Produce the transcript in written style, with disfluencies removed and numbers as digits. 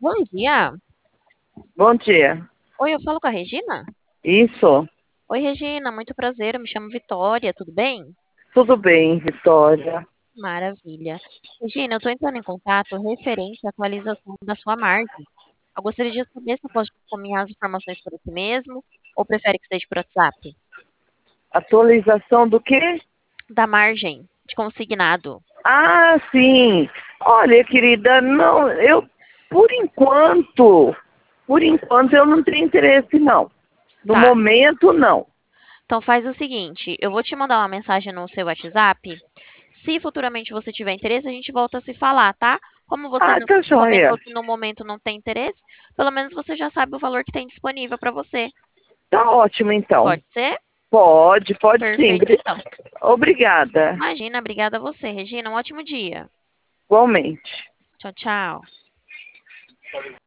Bom dia. Bom dia. Oi, eu falo com a Regina? Isso. Oi, Regina, muito prazer. Eu me chamo Vitória, tudo bem? Tudo bem, Vitória? Maravilha. Regina, eu estou entrando em contato referente à atualização da sua margem. Eu gostaria de saber se eu posso encaminhar as informações por aqui mesmo, ou prefere que seja por WhatsApp? Atualização do quê? Da margem de consignado. Ah, sim. Olha, querida, não, por enquanto eu não tenho interesse, não. No Tá. momento, não. Então faz o seguinte, eu vou te mandar uma mensagem no seu WhatsApp. Se futuramente você tiver interesse, a gente volta a se falar, tá? Como você Ah, tá comentou joia. que no momento não tem interesse, pelo menos você já sabe o valor que tem disponível para você. Tá ótimo, então. Pode ser? Pode sim. Perfeito, então. Obrigada. Imagina, obrigada a você, Regina. Um ótimo dia. Igualmente. Tchau, tchau.